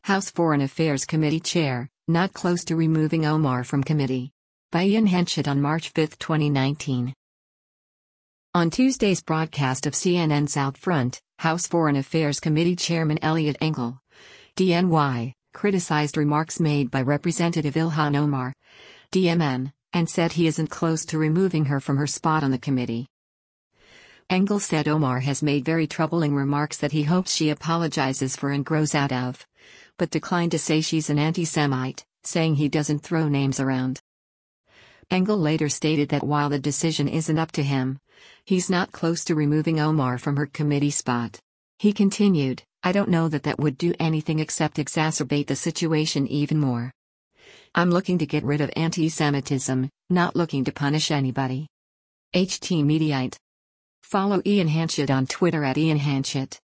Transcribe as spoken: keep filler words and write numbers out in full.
House Foreign Affairs Committee Chair, not close to removing Omar from committee. By Ian Henchett on March fifth, twenty nineteen. On Tuesday's broadcast of C N N's Outfront, House Foreign Affairs Committee Chairman Eliot Engel, D N Y, criticized remarks made by Representative Ilhan Omar, D M N, and said he isn't close to removing her from her spot on the committee. Engel said Omar has made very troubling remarks that he hopes she apologizes for and grows out of, but declined to say she's an anti-Semite, saying he doesn't throw names around. Engel later stated that while the decision isn't up to him, he's not close to removing Omar from her committee spot. He continued, "I don't know that that would do anything except exacerbate the situation even more. I'm looking to get rid of anti-Semitism, not looking to punish anybody." H T Mediaite. Follow Ian Henchett on Twitter at Ian Henchett.